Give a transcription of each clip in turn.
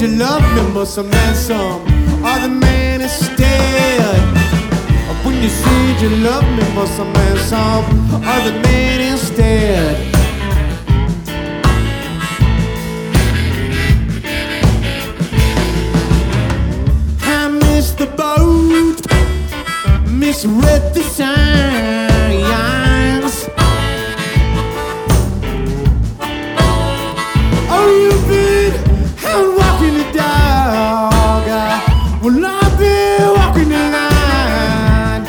you love me must have meant some other man instead. When you said you love me must have meant some other man instead. I missed the boat, misread the signs. Oh, you've been out walking the dog. Well, I've been walking the line.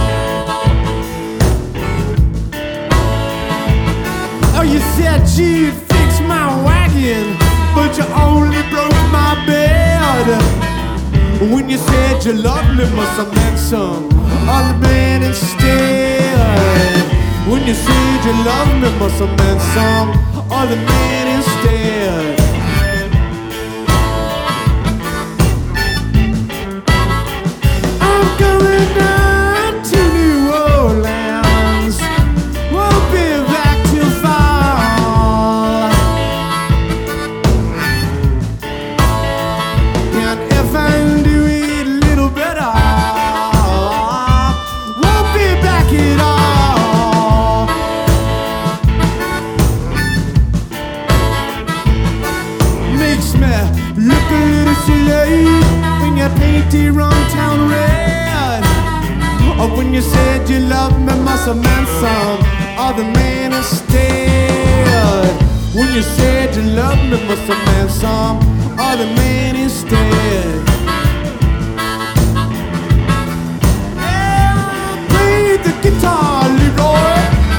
Oh, you said you'd fix my wagon, but you only broke my bed. When you said you loved me, must have meant some other man instead. When you said you loved me, must have meant some other man instead. I'm going down to New Orleans, won't be back till fall. And if I do it a little better, won't be back at all. Makes me look a little silly when you paint the wrong town red. Or when you said you loved me, must have meant some other man instead. When you said you loved me, must have meant some other man instead. Yeah, play the guitar, Leroy.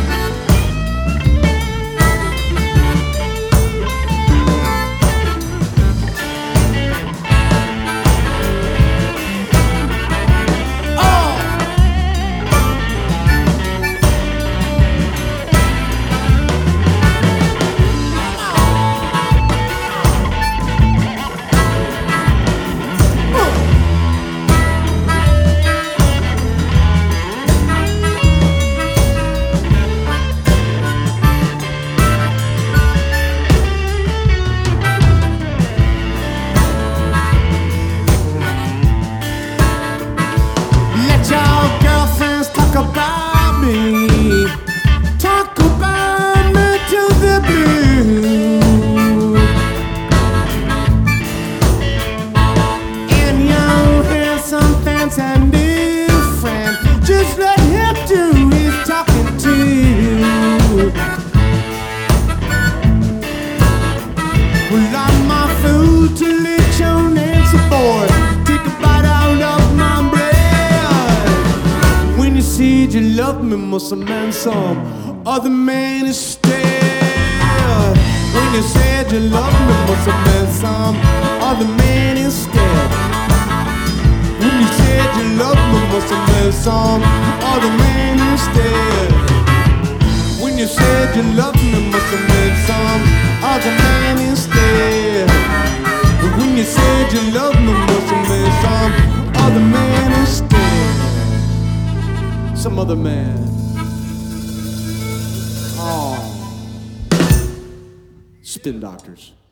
Talk about me till the blue. And you hear some fancy new friend, just let him do his talking to you. Well, I'm my fool to let your Nancy boy take a bite out of my bread. When you said you loved me, must have meant some other man instead. When you said you loved me, must have meant some other man instead. When you said you loved me, must have meant some other man instead. When you said you loved me, must have meant some other man instead. When you said you loved me, must have meant some other man instead. Some other man. Oh. Spin Doctors.